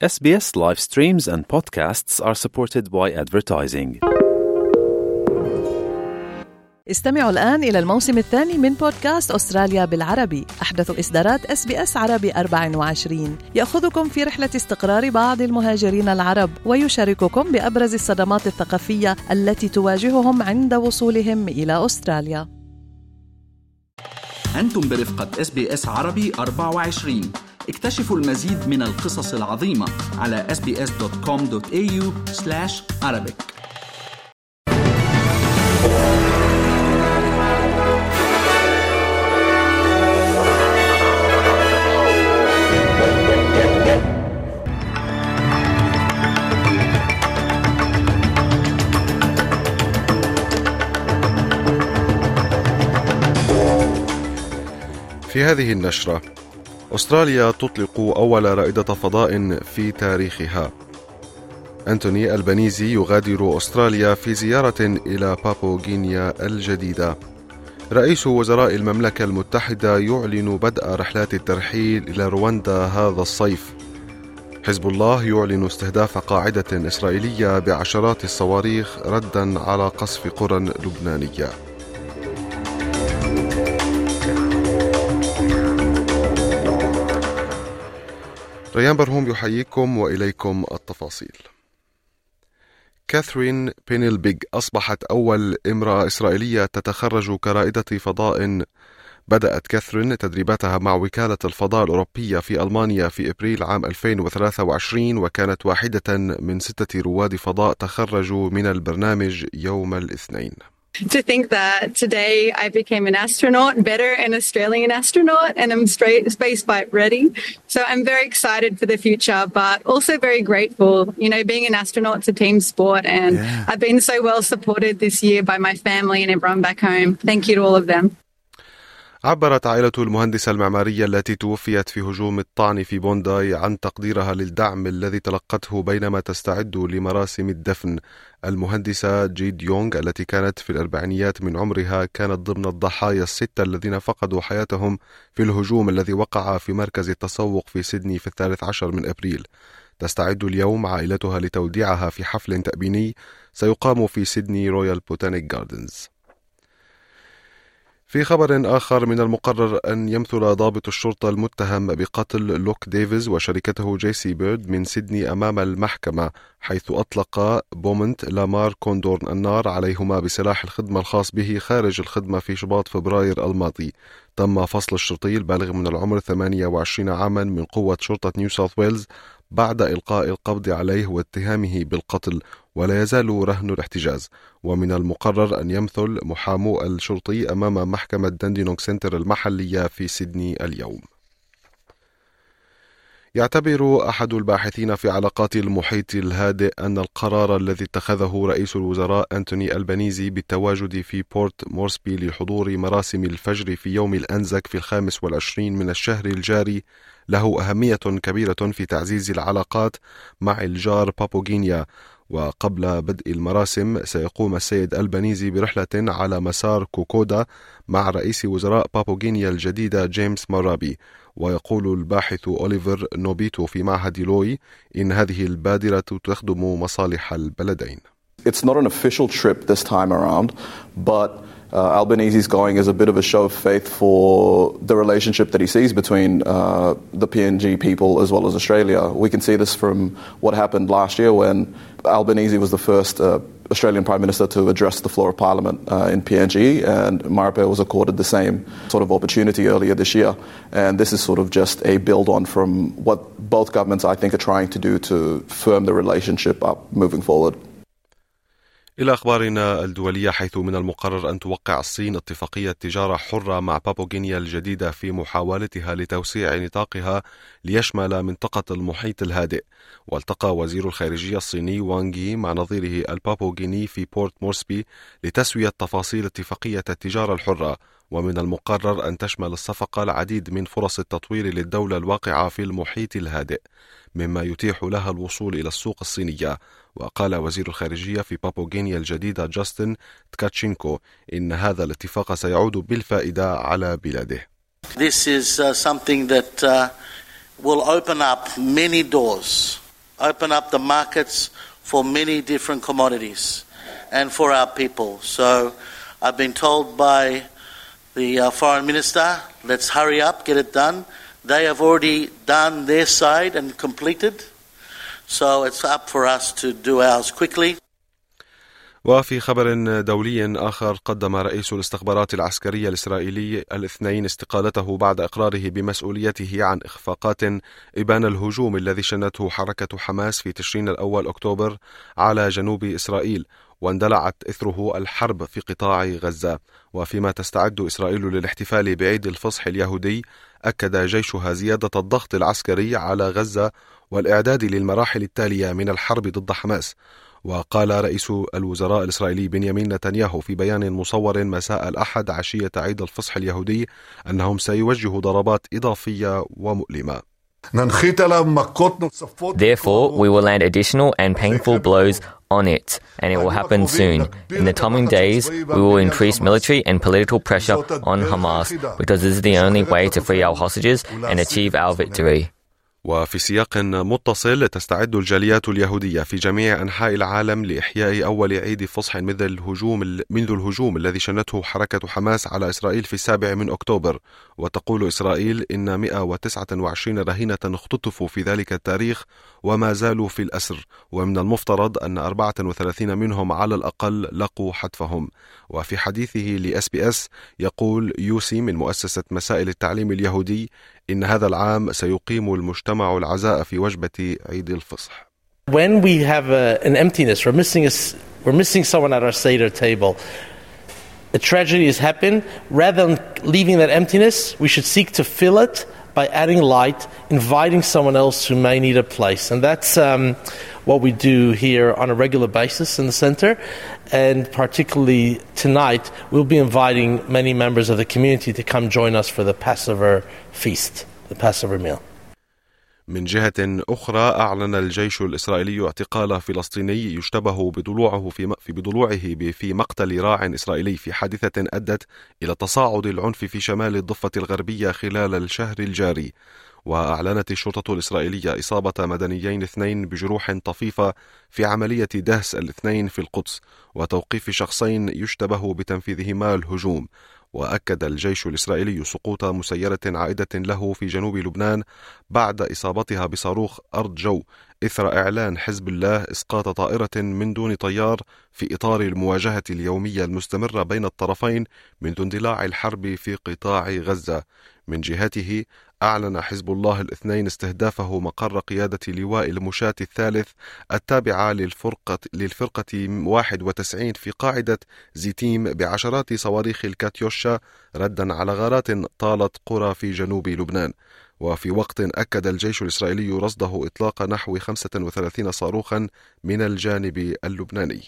SBS live streams and podcasts are supported by advertising. استمعوا الآن إلى الموسم الثاني من بودكاست أستراليا بالعربي، أحدث إصدارات SBS عربي 24، يأخذكم في رحلة استقرار بعض المهاجرين العرب ويشارككم بأبرز الصدمات الثقافية التي تواجههم عند وصولهم إلى أستراليا. أنتم برفقة SBS عربي 24. اكتشفوا المزيد من القصص العظيمة على sbs.com.au/arabic. في هذه النشرة، أستراليا تطلق أول رائدة فضاء في تاريخها. أنتوني ألبانيزي يغادر أستراليا في زيارة إلى بابو غينيا الجديدة. رئيس وزراء المملكة المتحدة يعلن بدء رحلات الترحيل إلى رواندا هذا الصيف. حزب الله يعلن استهداف قاعدة إسرائيلية بعشرات الصواريخ ردًا على قصف قرى لبنانية. ريان برهوم يحييكم وإليكم التفاصيل. كاثرين بينيلبيغ أصبحت أول امرأة إسرائيلية تتخرج كرائدة فضاء. بدأت كاثرين تدريباتها مع وكالة الفضاء الأوروبية في ألمانيا في أبريل عام 2023، وكانت واحدة من 6 رواد فضاء تخرجوا من البرنامج يوم الاثنين. To think that today I became an astronaut, better an Australian astronaut, and I'm space flight ready. So I'm very excited for the future, but also very grateful. You know, being an astronaut is a team sport, and I've been so well supported this year by my family and everyone back home. Thank you to all of them. عبرت عائلة المهندسة المعمارية التي توفيت في هجوم الطعن في بونداي عن تقديرها للدعم الذي تلقته بينما تستعد لمراسم الدفن. المهندسة جيد يونغ التي كانت في الأربعينيات من عمرها كانت ضمن الضحايا 6 الذين فقدوا حياتهم في الهجوم الذي وقع في مركز التسوق في سيدني في 13 من أبريل. تستعد اليوم عائلتها لتوديعها في حفل تأبيني سيقام في سيدني رويال بوتانيك جاردنز. في خبر آخر، من المقرر أن يمثل ضابط الشرطة المتهم بقتل لوك ديفيز وشركته جيسي بيرد من سيدني أمام المحكمة، حيث أطلق بومنت لامار كوندورن النار عليهما بسلاح الخدمة الخاص به خارج الخدمة في شباط فبراير الماضي. تم فصل الشرطي البالغ من العمر 28 عاما من قوة شرطة نيو ساوث ويلز بعد إلقاء القبض عليه واتهامه بالقتل، ولا يزال رهن الاحتجاز. ومن المقرر أن يمثل محامو الشرطي أمام محكمة داندينونغ سنتر المحلية في سيدني اليوم. يعتبر أحد الباحثين في علاقات المحيط الهادئ أن القرار الذي اتخذه رئيس الوزراء أنتوني ألبانيزي بالتواجد في بورت مورسبي لحضور مراسم الفجر في يوم الأنزك في 25 من الشهر الجاري له أهمية كبيرة في تعزيز العلاقات مع الجار بابو غينيا. وقبل بدء المراسم سيقوم السيد ألبانيزي برحلة على مسار كوكودا مع رئيس وزراء بابو غينيا الجديدة جيمس مارابي. ويقول الباحث أوليفر نوبيتو في معهد لوي إن هذه البادرة تخدم مصالح البلدين. It's not an official trip this time around, but Albanese is going as a bit of a show of faith for the relationship that he sees between the PNG people as well as Australia. We can see this from what happened last year when Albanese was the first Australian Prime Minister to address the floor of Parliament in PNG, and Marape was accorded the same sort of opportunity earlier this year. And this is sort of just a build on from what both governments, I think, are trying to do to firm the relationship up moving forward. إلى أخبارنا الدولية، حيث من المقرر أن توقع الصين اتفاقية تجارة حرة مع بابو غينيا الجديدة في محاولتها لتوسيع نطاقها ليشمل منطقة المحيط الهادئ. والتقى وزير الخارجية الصيني وانغ يي مع نظيره البابو غيني في بورت مورسبي لتسوية تفاصيل اتفاقية التجارة الحرة. ومن المقرر أن تشمل الصفقة العديد من فرص التطوير للدولة الواقعة في المحيط الهادئ، مما يتيح لها الوصول إلى السوق الصينية. وقال وزير الخارجية في بابو غينيا الجديدة جاستن تكاتشينكو إن هذا الاتفاق سيعود بالفائدة على بلاده. This is something that will open up many doors open up the markets for many different commodities and for our people. So I've been told by the Foreign Minister, let's hurry up, get it done. They have already done their side and completed. So it's up for us to do ours quickly. وفي خبر دولي آخر، قدم رئيس الاستخبارات العسكرية الإسرائيلي الاثنين استقالته بعد إقراره بمسؤوليته عن إخفاقات إبان الهجوم الذي شنته حركة حماس في تشرين الأول أكتوبر على جنوب إسرائيل، واندلعت إثره الحرب في قطاع غزة. وفيما تستعد إسرائيل للاحتفال بعيد الفصح اليهودي، أكد جيشها زيادة الضغط العسكري على غزة والإعداد للمراحل التالية من الحرب ضد حماس. وقال رئيس الوزراء الإسرائيلي بنيامين نتنياهو في بيان مصور مساء الأحد عشية عيد الفصح اليهودي أنهم سيوجهوا ضربات إضافية ومؤلمة. Therefore, we will land additional and painful blows on it, and it will happen soon. In the coming days, we will increase military and political pressure on Hamas, because this is the only way to free our hostages and achieve our victory. وفي سياق متصل، تستعد الجاليات اليهودية في جميع أنحاء العالم لإحياء أول عيد فصح منذ الهجوم الذي شنته حركة حماس على إسرائيل في 7 أكتوبر. وتقول إسرائيل إن 129 رهينة اختطفوا في ذلك التاريخ وما زالوا في الأسر، ومن المفترض أن 34 منهم على الأقل لقوا حتفهم. وفي حديثه لSBS يقول يوسي من مؤسسة مسائل التعليم اليهودي إن هذا العام سيقيم المجتمع العزاء في وجبة عيد الفصح. When we have an emptiness, we're missing someone at our Seder table. A tragedy has happened. Rather than leaving that emptiness, we should seek to fill it by adding light, inviting someone else who may need a place. And that's what we do here on a regular basis in the center. And particularly tonight, we'll be inviting many members of the community to come join us for the Passover feast, the Passover meal. من جهة أخرى، أعلن الجيش الإسرائيلي اعتقال فلسطيني يشتبه بضلوعه في مقتل راع إسرائيلي في حادثة أدت إلى تصاعد العنف في شمال الضفة الغربية خلال الشهر الجاري. وأعلنت الشرطة الإسرائيلية إصابة مدنيين 2 بجروح طفيفة في عملية دهس الاثنين في القدس، وتوقيف شخصين يشتبه بتنفيذهما الهجوم. وأكد الجيش الإسرائيلي سقوط مسيرة عائدة له في جنوب لبنان بعد إصابتها بصاروخ أرض جو، إثر إعلان حزب الله إسقاط طائرة من دون طيار في إطار المواجهة اليومية المستمرة بين الطرفين منذ اندلاع الحرب في قطاع غزة. من جهته، أعلن حزب الله الاثنين استهدافه مقر قيادة لواء المشاة الثالث التابعة للفرقة 91 في قاعدة زيتيم بعشرات صواريخ الكاتيوشا، ردا على غارات طالت قرى في جنوب لبنان. وفي وقت أكد الجيش الإسرائيلي رصده إطلاق نحو 35 صاروخا من الجانب اللبناني.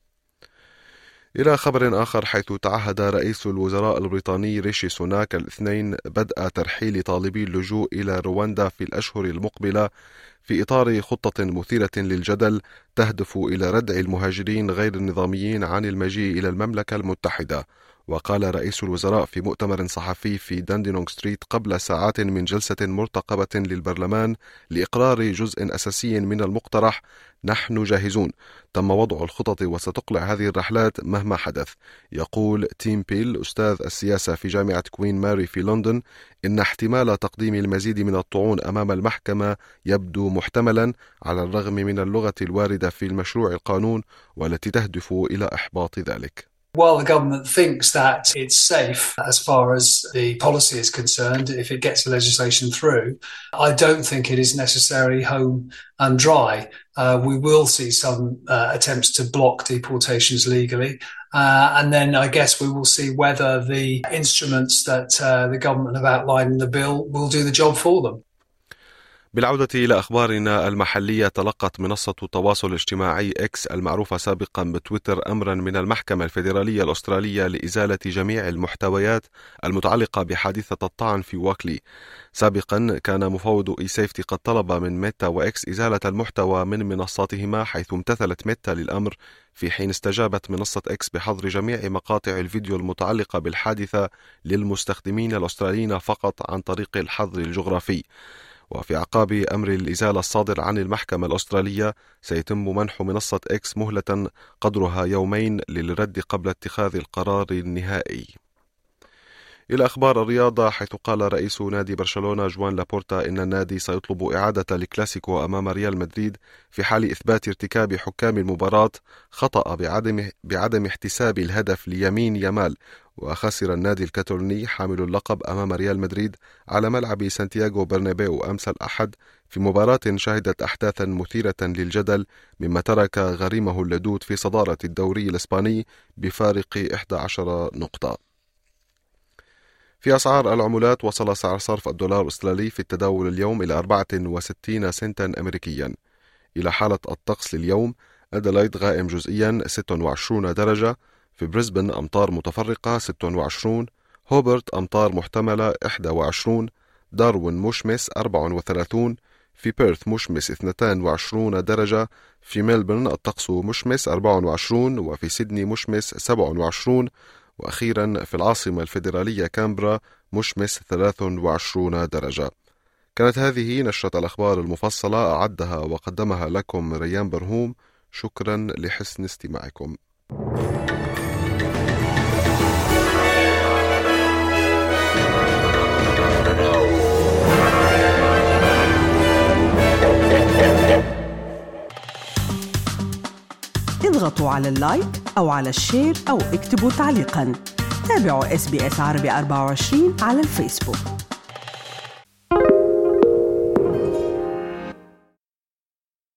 إلى خبر آخر، حيث تعهد رئيس الوزراء البريطاني ريشي سوناك الاثنين بدء ترحيل طالبي اللجوء إلى رواندا في الأشهر المقبلة في إطار خطة مثيرة للجدل تهدف إلى ردع المهاجرين غير النظاميين عن المجيء إلى المملكة المتحدة. وقال رئيس الوزراء في مؤتمر صحفي في داندينونغ ستريت قبل ساعات من جلسة مرتقبة للبرلمان لإقرار جزء أساسي من المقترح: نحن جاهزون، تم وضع الخطط وستقلع هذه الرحلات مهما حدث. يقول تيم بيل أستاذ السياسة في جامعة كوين ماري في لندن إن احتمال تقديم المزيد من الطعون أمام المحكمة يبدو محتملا على الرغم من اللغة الواردة في المشروع القانون والتي تهدف إلى إحباط ذلك. While the government thinks that it's safe as far as the policy is concerned, if it gets the legislation through, I don't think it is necessarily home and dry. We will see some attempts to block deportations legally. And then I guess we will see whether the instruments that the government have outlined in the bill will do the job for them. بالعودة إلى أخبارنا المحلية، تلقت منصة التواصل الاجتماعي إكس المعروفة سابقا بتويتر أمرا من المحكمة الفيدرالية الأسترالية لإزالة جميع المحتويات المتعلقة بحادثة الطعن في واكلي. سابقا كان مفوض إي-سيفتي قد طلب من ميتا وإكس إزالة المحتوى من منصاتهما، حيث امتثلت ميتا للأمر، في حين استجابت منصة إكس بحظر جميع مقاطع الفيديو المتعلقة بالحادثة للمستخدمين الأستراليين فقط عن طريق الحظر الجغرافي. وفي أعقاب أمر الإزالة الصادر عن المحكمة الأسترالية سيتم منح منصة إكس مهلة قدرها يومين للرد قبل اتخاذ القرار النهائي. إلى أخبار الرياضة، حيث قال رئيس نادي برشلونة جوان لابورتا إن النادي سيطلب إعادة الكلاسيكو أمام ريال مدريد في حال إثبات ارتكاب حكام المباراة خطأ بعدم احتساب الهدف ليمين يامال. وخسر النادي الكاتالوني حامل اللقب أمام ريال مدريد على ملعب سانتياغو برنابيو أمس الأحد في مباراة شهدت أحداثا مثيرة للجدل، مما ترك غريمه اللدود في صدارة الدوري الإسباني بفارق 11 نقطة. في أسعار العملات، وصل سعر صرف الدولار الأسترالي في التداول اليوم إلى 64 سنتا أمريكيا. إلى حالة الطقس لليوم: أدلايد غائم جزئيا 26 درجة، في بريسبن أمطار متفرقة 26، هوبرت أمطار محتملة 21، داروين مشمس 34، في بيرث مشمس 22 درجة، في ملبورن الطقس مشمس 24، وفي سيدني مشمس 27، وأخيرا في العاصمة الفيدرالية كامبرا مشمس 23 درجة. كانت هذه نشرة الأخبار المفصلة، أعدها وقدمها لكم ريان برهوم. شكرا لحسن استماعكم. اضغطوا على اللايك أو على الشير أو اكتبوا تعليقاً. تابعوا SBS عربي 24 على الفيسبوك.